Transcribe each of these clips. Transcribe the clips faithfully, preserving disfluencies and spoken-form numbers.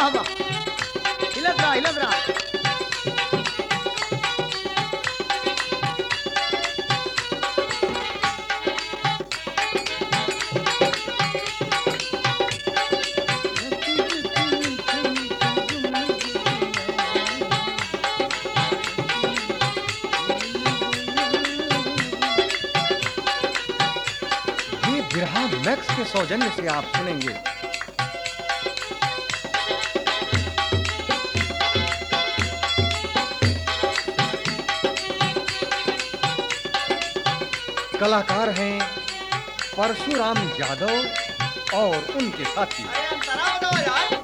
वाह वाह, हिलत रहा हिलत रहा। ये बिरहा मैक्स के सौजन्य से आप सुनेंगे। कलाकार हैं परशुराम यादव और उनके साथी। अरे अंतरा बताओ यार।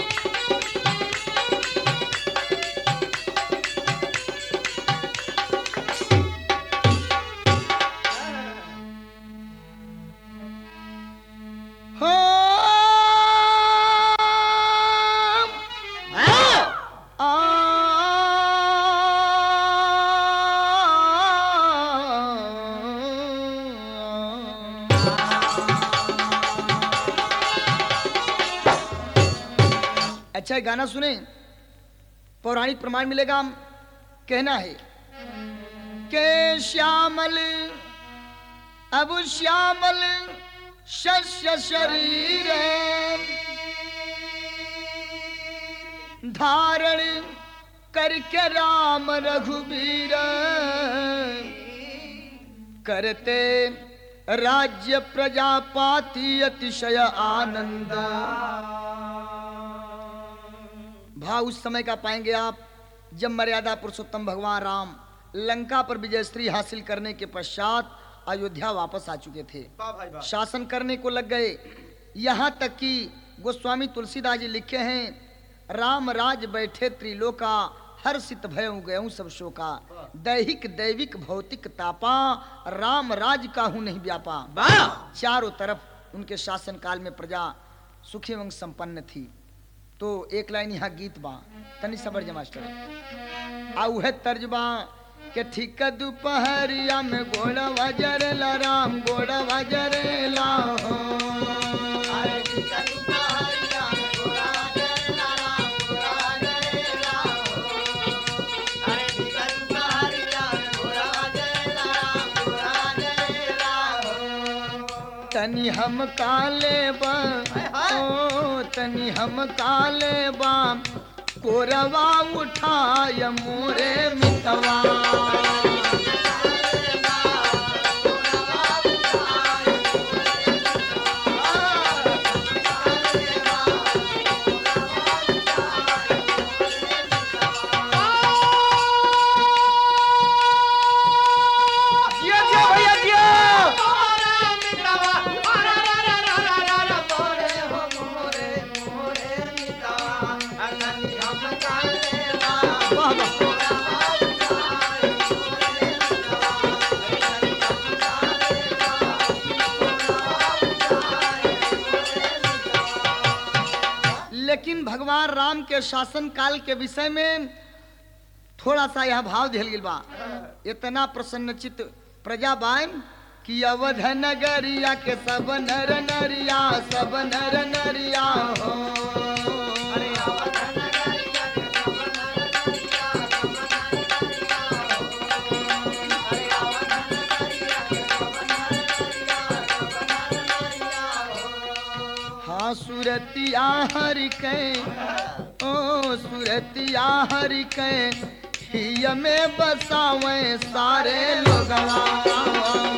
अच्छा ये गाना सुने, पौराणिक प्रमाण मिलेगा। कहना है के श्यामल अब श्यामल शस्य शरीर धारण करके राम रघुबीर करते राज्य प्रजापाति अतिशय आनंद। भाव उस समय का पाएंगे आप जब मर्यादा पुरुषोत्तम भगवान राम लंका पर विजयश्री हासिल करने के पश्चात अयोध्या वापस आ चुके थे, शासन करने को लग गए। यहाँ तक कि गोस्वामी तुलसीदास जी लिखे हैं, राम राज बैठे त्रिलोका हर्षित भयउ गयउ सब शोका। दैहिक दैविक भौतिक तापा राम राज काहू नहीं व्यापा। चारों तरफ उनके शासन काल में प्रजा सुखी एवं संपन्न थी। तो एक लाइन यहाँ गीत बा, तनी सबर जे मास्टर आउ है तर्जबा के ठीक दोपहरिया में गोड़ा वजर ला राम गोड़ा वजर ला हो। अरे ठीक दोपहरिया में गोड़ा वजर ला राम गोड़ा वजर ला हो। अरे ठीक दोपहरिया में गोड़ा वजर ला राम गोड़ा वजर ला हो। तनी हम काले बा ओ तनी हम काले बा कोरवा उठाय मोरे मितवा। लेकिन भगवान राम के शासन काल के विषय में थोड़ा सा यह भाव दिल गिल बा। इतना प्रसन्नचित प्रजा बान कि अवध नगरिया के सब नर नरिया सब नर नरिया हो। अरे अवध नगरिया के सब नर नरिया सब नर नरिया हो। अरे अवध नगरिया के सब नर नरिया सब नर नरिया हो। हाँ सुरतिया हरि के ओ सुरतिया हरि के हिय में बसावे सारे लोगवा।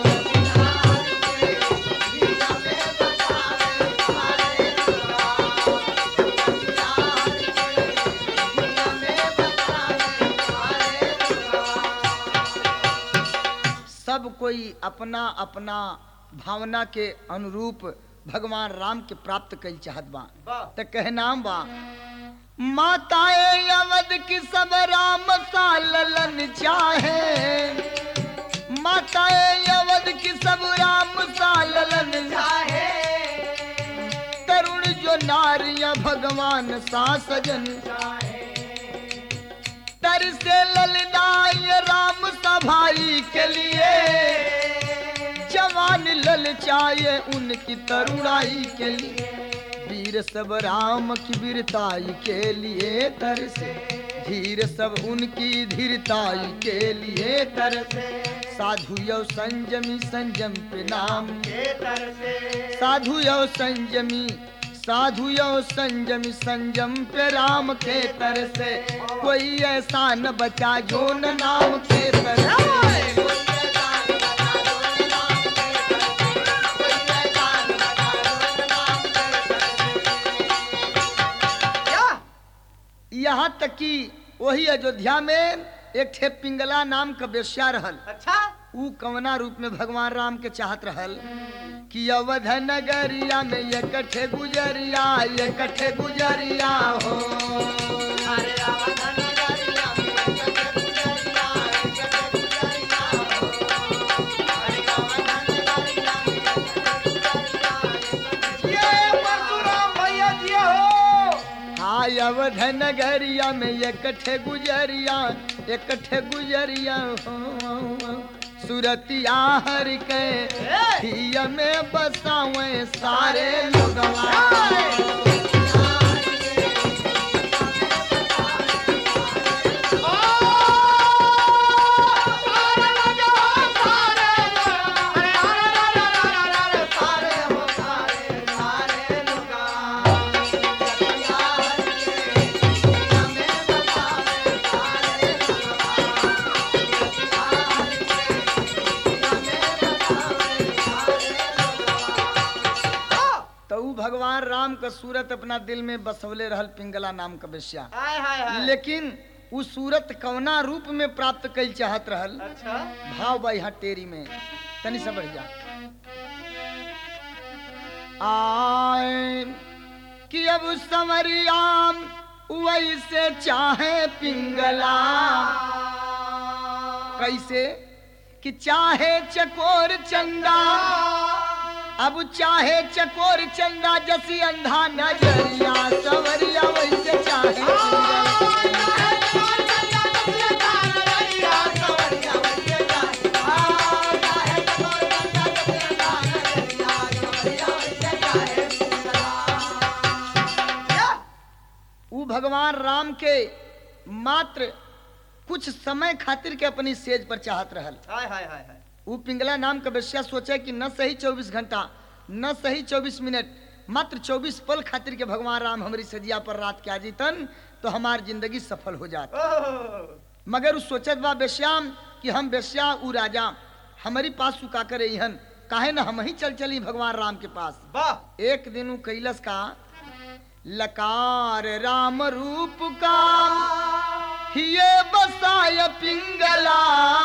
सब कोई अपना अपना भावना के अनुरूप भगवान राम के प्राप्त कई चाहत बा। तो कहनाम बा माताए अवध की सब राम सा ललन चाहे। माताए अवध की सब राम सा ललन चाहे। तरुण जो नारियां भगवान सा सजन चाहे। तर से ललनाय राम सा भाई के लिए। जवान ललचाए उनकी तरुणाई के लिए। धीर सब राम की वीरताई के लिए तरसे, धीर सब उनकी धीरताई के लिए तरसे। साधु यव संजमी संजम पे नाम के तरसे, साधु यव संजमी साधु यव संजमी संजम पे राम के तरसे। कोई ऐसा न बचा जो न नाम के तरसे। यहाँ तक कि वही अयोध्या में एक ठे पिंगला नाम का वेश्या रहल। अच्छा ऊ कवना रूप में भगवान राम के चाहत रहल कि अवध नगरिया में एक ठे गुजरिया, एक ठे गुजरिया हो। अरे अवध नगरिया में एक ठे गुजरिया, एक ठे गुजरिया हो। अरे अवध नगरिया में एक ठे गुजरिया, एक ठे ये परशुराम भैया जी हो। हाँ अवध नगरिया में एक ठे गुजरिया, एक ठे गुजरिया हो। सुरतिया हर के हिया में बसावे सारे लोगवा। भगवान राम का सूरत अपना दिल में बसवले रहल पिंगला नाम का वेश्या। हाय हाय हाय। लेकिन उस सूरत कवना रूप में प्राप्त कईल चाहत रहल। अच्छा भाव बा यहाँ टेरी में तनी सा बढ़ जा। आए कि अब संवरियाम वैसे चाहे पिंगला, कैसे कि चाहे चकोर चंदा, अब चाहे चकोर चंदा जसी अंधा नजरिया। सवरिया वैसे चाहे ऊ भगवान राम के मात्र कुछ समय खातिर के अपनी सेज पर चाहत रहल। हाय हाय हाय हाय। वो पिंगला नाम का वेश्या सोचे कि न सही चौबीस घंटा न सही चौबीस मिनट, मात्र चौबीस पल खातिर के भगवान राम हमारी सजिया पर रात के आ जीतन तो हमार जिंदगी सफल हो जात। मगर उस सोचत बा वेश्याम कि हम वेश्या ऊ राजा हमारी पास सुका करे इहन काहे न हम ही चल चली भगवान राम के पास। वाह एक दिन ऊ कैलस का लकार राम रूप का ये बसाय पिंगला,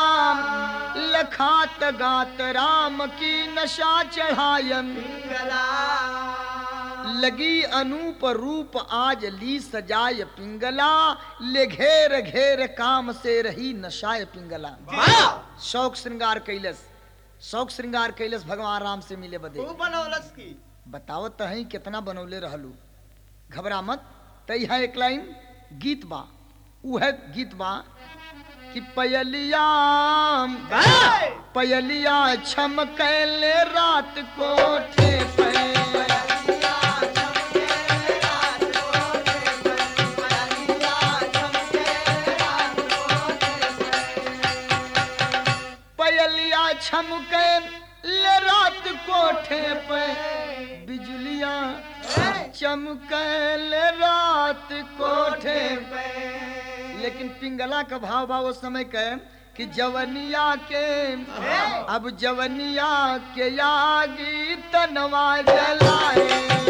लखात गात राम की नशा चढ़ायन। पिंगला लगी अनूप रूप आज ली सजाय पिंगला, ले घेर घेर काम से रही नशाय पिंगला। शौक श्रृंगार कैलस, शौक श्रृंगार कैलस भगवान राम से मिले बदे। खूब बनौलस की बतावत तो है कितना बनौले रहलू, घबरा मत। तई है एक लाइन गीत बा, ऊ है गीत बा कि पयलिया पयलिया छमकैले रात कोठे पे, पयलिया छमकैले रात कोठे पे, बिजलियां चमकैल रात कोठे पे। लेकिन पिंगला का भाव भाव उस समय के कि जवनिया के अब जवनिया के यागी तनवा जलाए।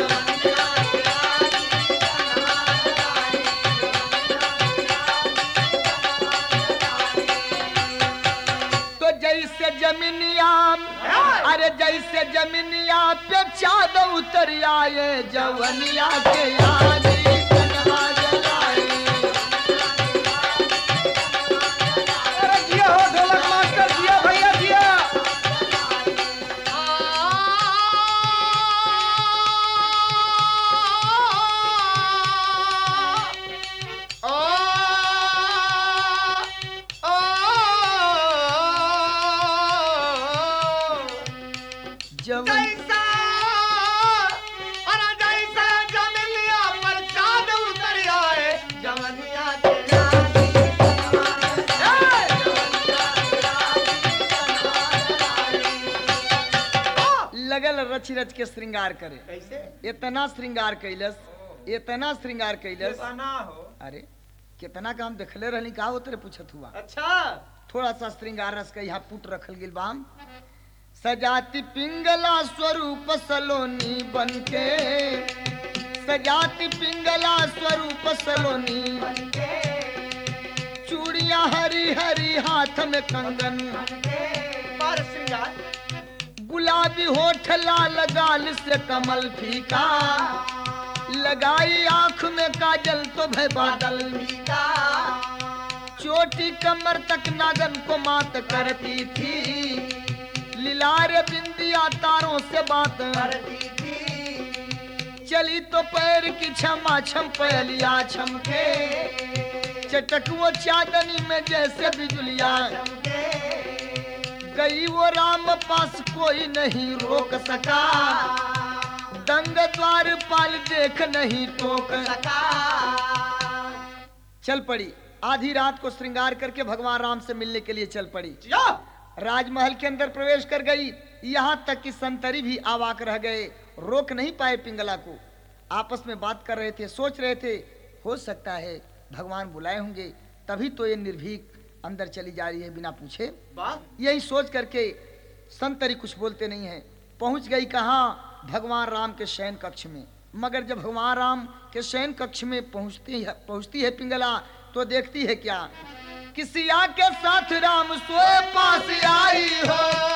तो जैसे जमीनिया अरे जैसे जमीनिया पे चाँद उतर आए, जवनिया के यागी तनवा जलाए। अरे जिया हो ढोलक मास्टर जिया भैया जिया। जवन जैसा अरे जैसा जमीनिया रच रच के श्रृंगार करे। कैसे इतना श्रृंगार कैलस, इतना श्रृंगार कैलस। बना हो अरे कितना काम देखले रहनी, का होते पूछत हुआ। अच्छा थोड़ा सा श्रृंगार रस का यहाँ पुट रखल गिल बाम। सजाती पिंगला स्वरूप सलोनी बनके, सजाती पिंगला स्वरूप सलोनी, चूड़ियां हरी हरी हाथ में कंगन, पर श्रृंगार गुलाबी होठ लाल गाल से कमल फीका, लगाई आंख में काजल तो भय बादल, पीका चोटी कमर तक नागन को मात करती थी, लिलार बिंदिया तारों से बात करती थी। चली तो पैर की क्षमा छम पहलिया छमके, चटक वो चांदनी में जैसे बिजुलिया, गई वो राम पास कोई नहीं रोक सका, दंग द्वार पाल देख नहीं टोक सका। चल पड़ी। आधी रात को श्रृंगार करके भगवान राम से मिलने के लिए चल पड़ी। जिया राजमहल के अंदर प्रवेश कर गई, यहाँ तक कि संतरी भी आवाक रह गए, रोक नहीं पाए पिंगला को। आपस में बात कर रहे थे, सोच रहे थे हो सकता है भगवान बुलाए होंगे, तभी तो ये निर्भीक अंदर चली जा रही है बिना पूछे। बात यही सोच करके संतरी कुछ बोलते नहीं है। पहुंच गई कहाँ? भगवान राम के शयन कक्ष में। मगर जब भगवान राम के शयन कक्ष में पहुंचती है पहुंचती है पिंगला, तो देखती है क्या, किसिया के साथ राम सोए पास आई हो,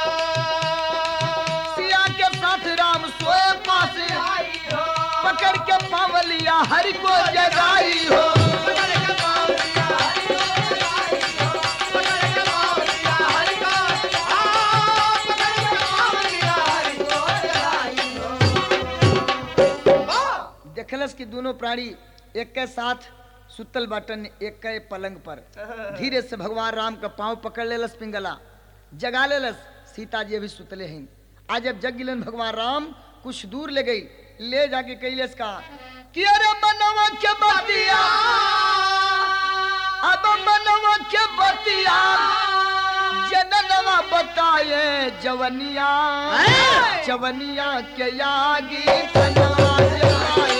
सिया के साथ राम सोए पास आई हो, पकड़ के पावलिया हरि को जगाई हो। पकड़ के पावलिया हरि को जगाई हो, पकड़ के पावलिया हरि को, आ पकड़ के पावलिया हरि को जगाई हो। वाह देखलस कि दोनों प्राणी एक के साथ सुतल बाटन एक के पलंग पर। धीरे से भगवान राम का पांव पकड़ लेलस पिंगला, जगा लेलस। सीता जी अभी सुतले हैं। आज जब जग गिलन भगवान राम, कुछ दूर ले गई, ले जाके कैलेस का कि अरे मनवा के बतिया, अब मनवा के बतिया, जननवा बताए जवनिया, जवनिया के यागी तनवा जलाए।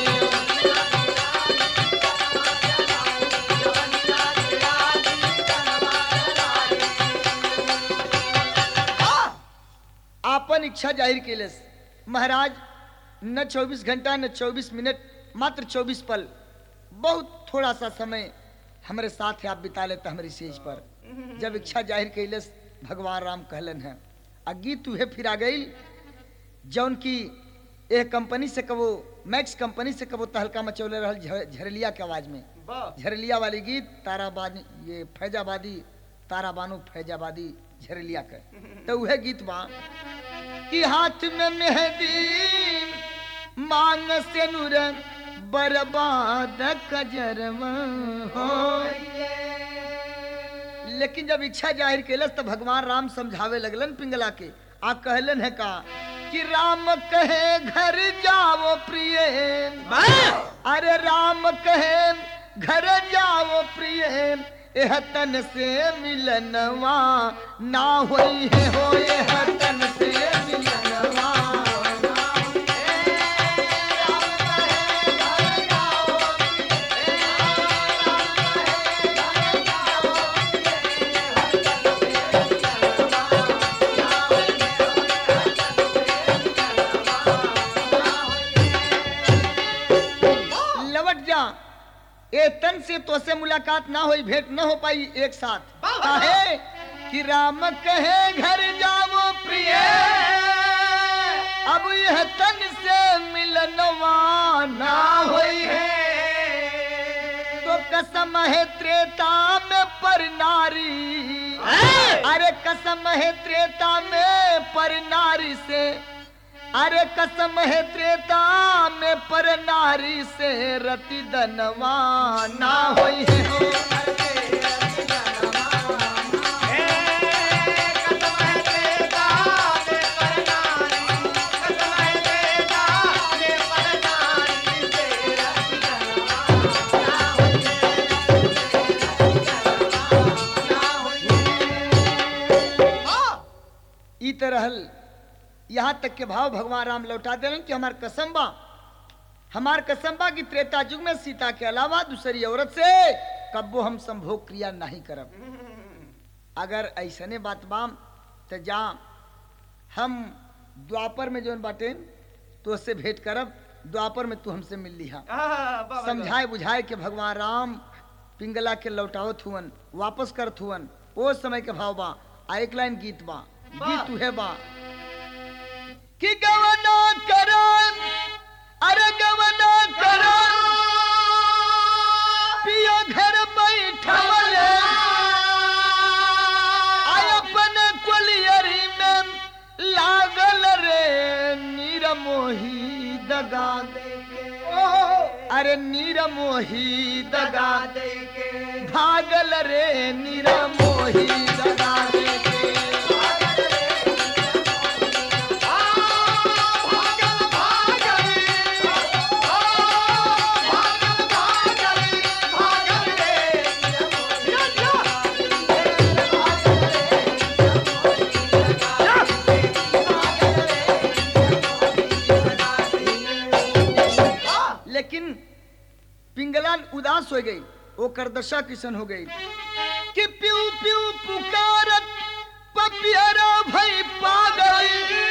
आपन इच्छा जाहिर केलस। महाराज न चौबीस घंटा न चौबीस मिनट, मात्र चौबीस पल, बहुत थोड़ा सा समय हमारे साथ है, आप बिता लेते हमारी सेज पर। जब इच्छा जाहिर कैलस, भगवान राम कहलन है अगी तुहे फिर आ गई, जौन की एक कंपनी से कबो, मैक्स कंपनी से कबो तहलका मचौले रहल झ- झरलिया के आवाज में। वाह झरलिया वाली गीत ताराबानी, ये फैजाबादी, तारा बानो फैजाबादी झरलिया के, तो वह गीत बा कि हाथ में मेहंदी मांग से नूर बर्बाद कजरवा हो। लेकिन जब इच्छा जाहिर केलस तो भगवान राम समझावे लगलन पिंगला के। आ कहलन है का कि राम कहे घर जाओ प्रिय, अरे राम कहे घर जाओ प्रिय, एह तन से मिलनवा ना होई है, हो एह तन से मिलनवा। लौट जा, ए तन से तो से मुलाकात ना हुई, भेंट ना हो पाई एक साथ। काहे कि राम कहे घर जाओ प्रिय, अब यह तन से मिलनवा ना हुई है, तो कसम है त्रेता में पर नारी, अरे कसम है त्रेता में पर नारी से, अरे कसम है त्रेता में पर नारी से, रति दनवा ना होई है हो। ई तरह यहाँ तक के भाव भगवान राम लौटा दे कि हमार कसम बा, हमार कसम बा कि त्रेता युग में सीता के अलावा दूसरी औरत से कब्बो हम संभोग क्रिया नहीं करब। अगर ऐसने बात बा तो जा हम द्वापर में जोन बाटे तो उससे भेंट करब, द्वापर में तू हमसे मिल लिहा। समझाए बुझाए के भगवान राम पिंगला के लौटावत हुवन, वापस करत हुवन। वो समय के भाव बा। आ एक लाइन गीत बा, गीत उहे बा कि गवना करन, अरे गवना करन पिया घर बैठवले, आय अपन कुलियरी में लागल रे नीर मोही दगा दे के, अरे नीर मोही दगा दे के, भागल रे नीर मोही दगा दे के। लेकिन पिंगला उदास हो गई, वो करदशा किशन हो गई कि प्यू प्यू पुकारत पपियरा भई पागल,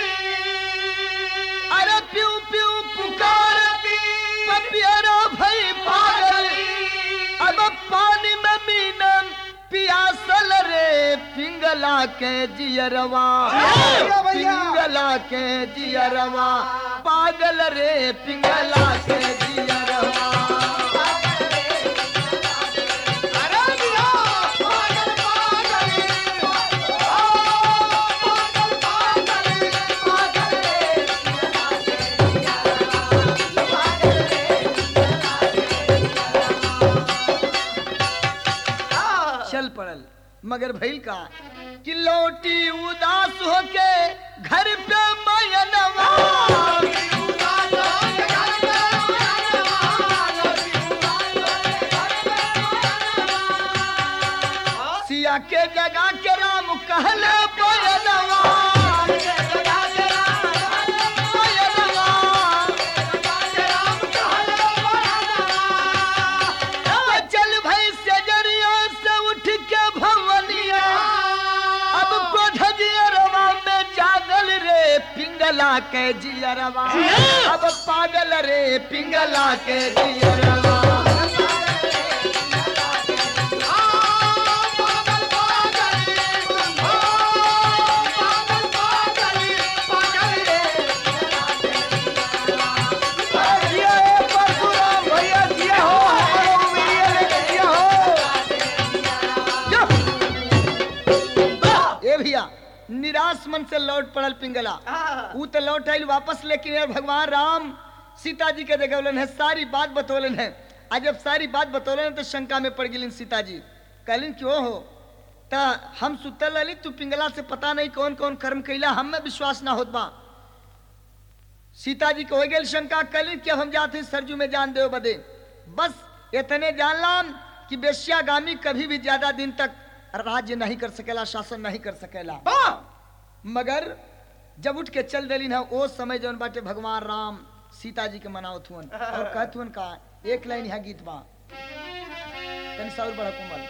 अरे प्यू प्यू पुकारत पपियरा भई पागल, अब पानी में मीनन पियासल रे पिंगला के जियरवा, पिंगला के जियरवा, पागल रे पिंगला के जियरवा। चल पड़ल मगर भइल का कि लौटी उदास होके घर पे मयनवा, सिया के जगह के राम कहले बयनवा, चल भाई सजरिया से उठ के भवनिया, अब कोठजियरवा में जागल रे पिंगला के जियरवा, अब पागल रे पिंगला के जियरवा। निराश मन से लौट पड़ल पिंगला, ऊ तो लौट आइल वापस, लेकिन यार भगवान राम सीता जी के जगवलन है, सारी बात बतौलन है। आज जब सारी बात बतौलन है तो शंका में पड़ गई सीता जी, कहलिन क्यों हो ता हम सुतल रही, तू पिंगला से पता नहीं कौन कौन कर्म कैला, हम में विश्वास ना होत बा। सीता जी को हो गई शंका, कहलिन कि हम जाते सरजू में जान दे बदे, बस इतने जानलाम कि बेश्यागामी कभी भी ज्यादा दिन तक राज्य नहीं कर सकेला, शासन नहीं कर सकेला। मगर जब उठ के चल दिली ना, वो समय जौन बाटे भगवान राम सीता जी के मनावत हुन और कहत हुन का एक लाइन यहाँ गीत बा, तनी सा और बड़ा कोमल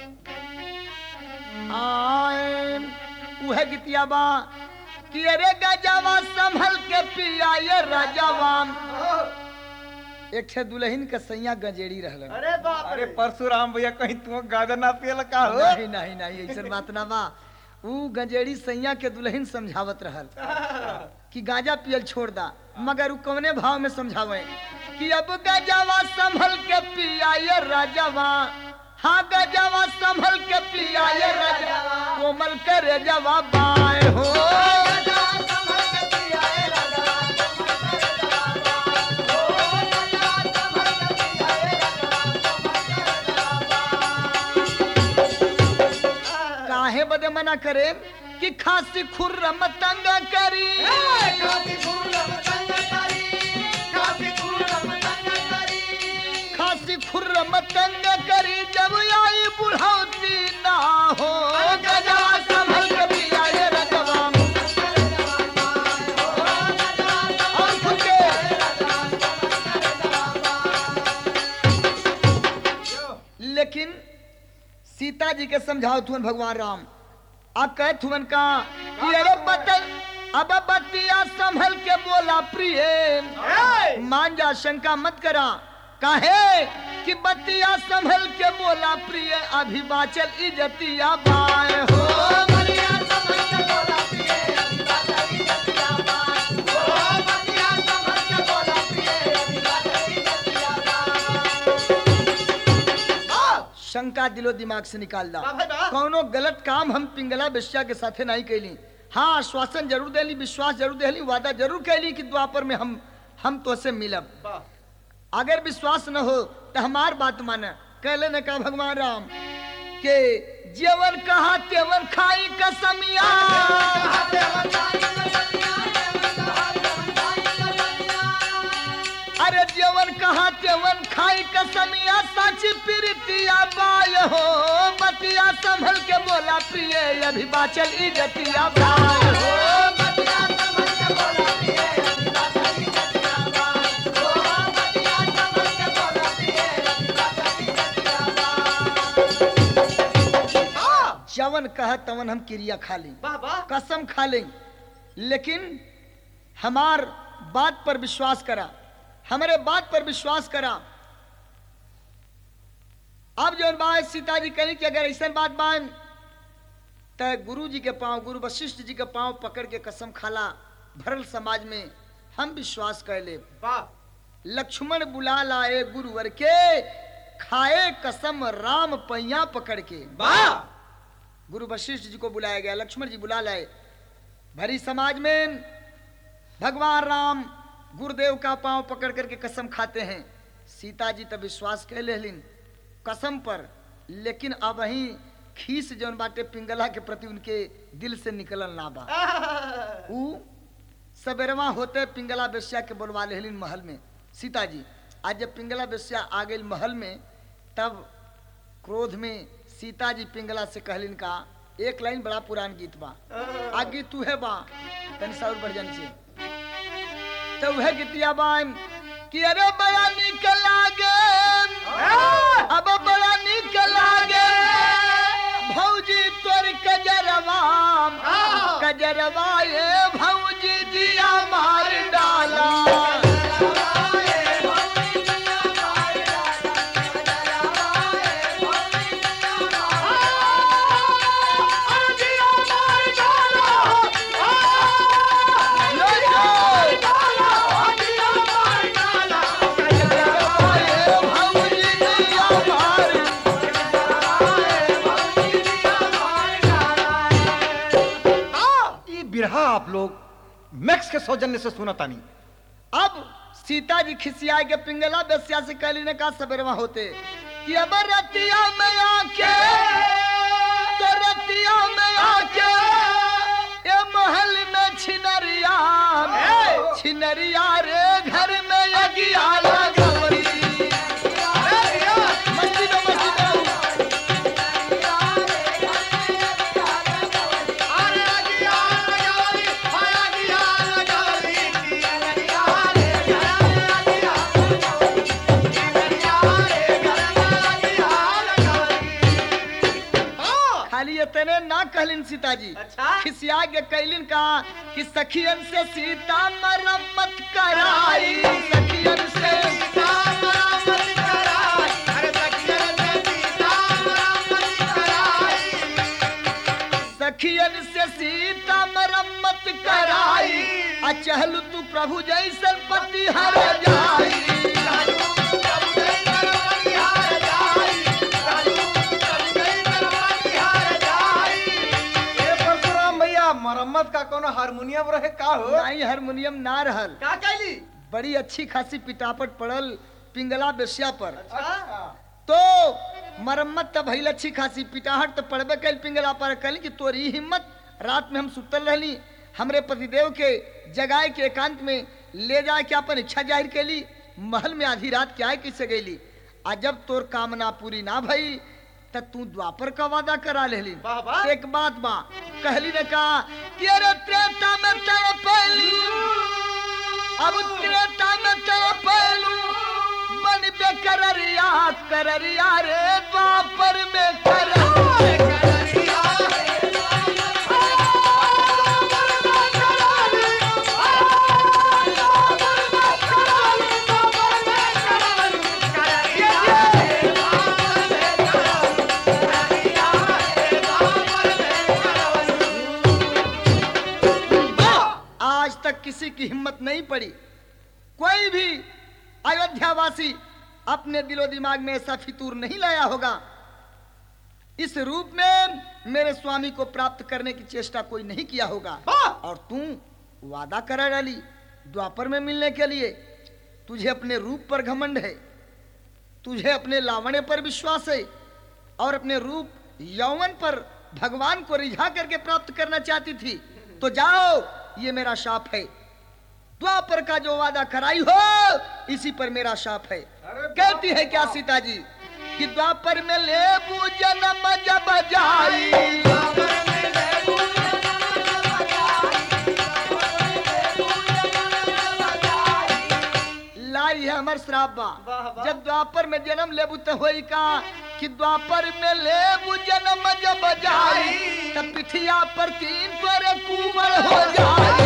आए उहे गीतिया बा कि अरे गजवा संभल के पिया ये राजवा, एक छे दुल्हन के सैया गजेड़ी रहलन। अरे बाप अरे परशुराम भैया कहीं तू गाजर ना पियल का हो? नहीं नहीं नहीं ऐसा बात ना बा। ऊ गजेड़ी सैया के दुल्हन समझावत रहल कि गांजा पियल छोड़ दा, मगर ऊ कौने भाव में समझावे कि अब गजवा संभल के पिया ये राजवा, हाँ गजवा संभल के पिया ये राजवा, कोमल करे जवाब बाए हो, काहे बदे मना करे कि खासी खुर्रम तंग करी, खासी खुर्रम तंग करी, खासी खुर्रम तंग करी, खासी खुर्रम तंग करी, जब आई बुढ़ौती ना हो, गजवा संभल के पिया ये रजवा, सीता जी के समझाओ थुन भगवान राम आ कह थुन का कि अरे बतल अब बतिया संभल के बोला प्रिय मान जा शंका मत करा काहे कि बतिया संभल के बोला प्रिय अभी बाचल इजतिया बाय हो बतिया संभल के बोला प्रिय अभी बाचल इजतिया बाय हो बतिया संभल के बोला प्रिय अभी बाचल इजतिया बाय। शंका दिलो दिमाग से निकाल दा वाह भाई वाह। कौनो गलत काम हम पिंगला बेश्या के साथे नहीं कैली हाँ आश्वासन जरूर देली विश्वास जरूर देली वादा जरूर कैली कि द्वापर में हम हम तो से मिलब वाह। अगर विश्वास न हो तो हमार बात माने कहले ने कहा भगवान राम के जेवन कहा तेवन खाई कसमिया अरे जेवन कहा तेवन खाई कसमिया सच प्रीतिया बाय हो बतिया संभल के बोला प्रिय अभी बाचल इजतिया बाय हो बतिया संभल के बोला प्रिय अभी बाचल इजतिया बाय हो बतिया संभल के बोला प्रिय अभी बाचल इजतिया बाय। जवन कहा तवन हम क्रिया खा ली वाह वाह। कसम खा लें लेकिन हमार बात पर विश्वास करा हमारे बात पर विश्वास करा अब जो बात सीता जी कही कि अगर ऐसा बात मान तो गुरु जी के पांव गुरु वशिष्ठ जी के पांव पकड़ के कसम खाला भरल समाज में हम विश्वास कर ले वाह। लक्ष्मण बुला लाए गुरुवर के खाए कसम राम पैया पकड़ के वाह। गुरु वशिष्ठ जी को बुलाया गया लक्ष्मण जी बुला लाए भरी समाज में भगवान राम गुरुदेव का पांव पकड़ करके कसम खाते हैं सीता जी तब विश्वास कर लेलिन कसम पर लेकिन अब वही खीस जौन बाटे पिंगला के प्रति उनके दिल से निकलल ना बा ऊ सबेरवा होते पिंगला बेस्या के बुलवा लेलिन महल में सीता जी आज जब पिंगला बेस्या आ गई महल में तब क्रोध में सीता जी पिंगला से कहलिन का एक लाइन बड़ा पुरान गीत बा आ गीत तू है बा तनि सा और बढ़ जानी चाहिए तो वह गीतिया बा कि अरे बड़ा निक लागे अब बड़ा निक लागे भौजी तोर कजरवा कजरवा ये भौजी दिया मार डाला बिरहा आप लोग मैक्स के सौजन्य से सुना तानी अब सीता जी खिसिया के पिंगला बेस्या से कहली ने कहा सबेरवा होते कि अब रतिया में आके तो रतिया में आके ये महल में छिनरिया छिनरिया रे घर में यगिया लगवरी मस्ती दो मस्ती दो इतने ना कहलिन सीता जी अच्छा? खिसिया के कहलिन का कि सखियन से सीता मरम्मत कराई सखियन से सीता मरम्मत कराई अरे सखियन से सीता मरम्मत कराई सखियन से सीता मरम्मत कराई आ चहलु तू प्रभु जैसन पति हर जाई मरम्मत का कोनो हारमोनियम रहे का हो नहीं हारमोनियम ना रहल का कैली बड़ी अच्छी खासी पिटापट पड़ल पिंगला बेस्या पर अच्छा तो मरम्मत तो भइल अच्छी खासी पिटाहट तो पड़बे कैल पिंगला पर कहली कि तोरी हिम्मत रात में हम सुतल रहली हमरे पतिदेव के जगाए के एकांत में ले जाए के अपन इच्छा जाहिर कैली महल में आधी रात क्या कैसे गईली आ जब तोर कामना पूरी ना भई त तू द्वापर का वादा करा लेली वाह वाह। एक बात बा कहली ने कहा कि अरे त्रेता में तड़पैली अब त्रेता में तड़पैलू बन बे कररिया कररिया रे द्वापर में कर तक किसी की हिम्मत नहीं पड़ी, कोई भी अयोध्यावासी अपने दिलो दिमाग में ऐसा फितूर नहीं लाया होगा, इस रूप में मेरे स्वामी को प्राप्त करने की चेष्टा कोई नहीं किया होगा। और तू वादा करा डाली द्वापर में मिलने के लिए। तुझे अपने रूप पर घमंड है, तुझे अपने लावण्य पर विश्वास है और अपने रूप यौवन पर भगवान को रिझा करके प्राप्त करना चाहती थी। तो जाओ, ये मेरा शाप है। द्वापर का जो वादा कराई हो इसी पर मेरा शाप है। कहती है क्या सीता जी कि द्वापर में लेबू जन्म जब जाई, लाई है हमर श्राप बा। जब द्वापर में जन्म लेबू तो होई का कि द्वापर में लेबू जन्म जब जाई, तब पिठिया पर तीन पर कुंवर हो जाई।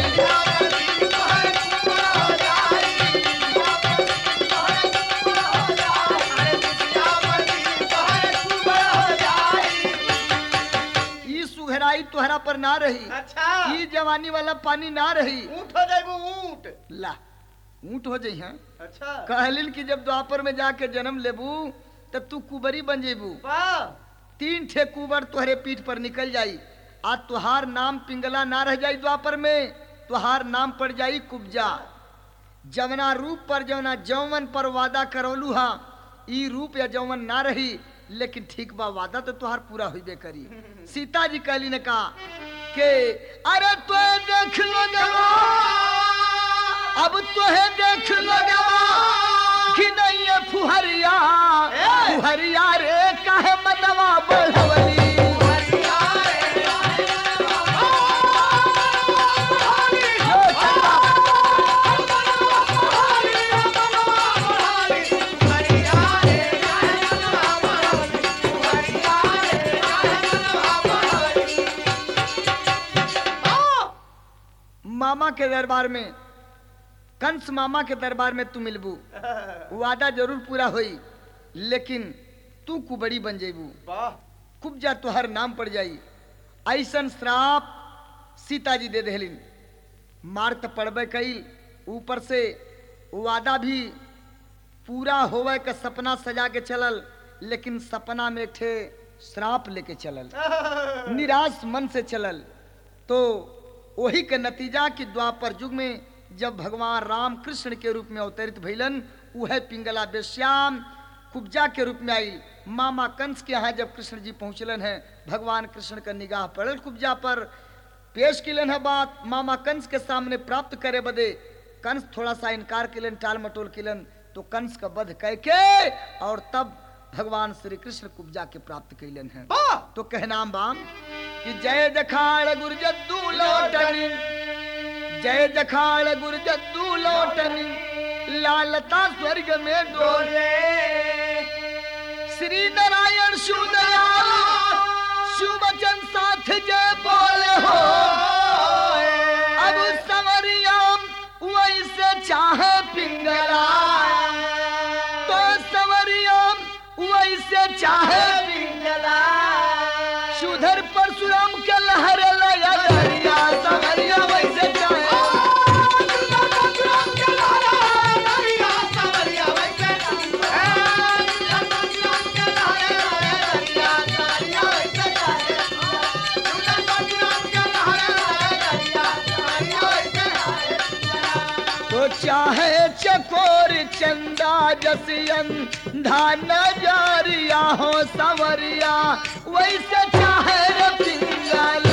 तुहरा पर ना रही, अच्छा ये जवानी वाला पानी ना रही। ऊंट हो जाए वो ऊंट ला ऊंट हो जाई हैं। अच्छा कहलिन कि जब द्वापर में जाके जन्म लेबू तब तू कुबरी बन जेबू। वाह तीन ठे कुबर तुहरे पीठ पर निकल जाई। आज तुहार नाम पिंगला ना रह जाई द्वापर में, तुहार नाम पड़ जाई कुब्जा। जवना रूप पर जवना जौवन पर वादा करौलू हा, ई रूप या जौवन ना रही, लेकिन ठीक बा वादा तो तुहार पूरा हुई करी। सीता जी कहली ने कहा कि अरे तो देख लो गवा, अब तो है देख लो गवा कि नहीं है फुहरिया, फुहरिया रे काहे मनवा बढ़वली। मामा के दरबार में, कंस मामा के दरबार में तू मिलबू, वादा जरूर पूरा होई, लेकिन तू कुबड़ी बन जेबू। कुब्जा तुहर नाम पड़ जाई। ऐसन श्राप सीता जी दे देहलिन। मार त पड़बे कईल, ऊपर से वादा भी पूरा होवे का सपना सजा के चलल, लेकिन सपना में एक ठे श्राप लेके चलल, निराश मन से चलल। तो वही के नतीजा कि द्वापर युग में जब भगवान राम कृष्ण के रूप में अवतरित भइलन, वह पिंगला बेश्याम कुब्जा के रूप में आई। मामा कंस के यहाँ जब कृष्ण जी पहुंचलन है, भगवान कृष्ण का निगाह पड़ल कुब्जा पर, पेश किलन है बात मामा कंस के सामने प्राप्त करे बदे। कंस थोड़ा सा इनकार किलन, टाल मटोल किलन, तो कंस का वध करके और तब भगवान श्री कृष्ण कुब्जा के प्राप्त कैलन है। तो कहनाम बाम कि जय जखाड़ गुर जद्दू लोटनी, जय जखाड़ गुर जद्दू लोटनी, लालता स्वर्ग में डोले। श्री नारायण सुदयाल सुवचन साथ जय बोले हो। अब सवरियाम वैसे चाहे पिंगला, तो सवरियाम वैसे चाहे पिंगला। सुधर परशुराम के लहर लया दरिया, सवरिया वैसे चाहे। तो चाहे चकोर चंदा जसियन धान जारिया हो सवरिया, वैसे चाहे रे पिंगला।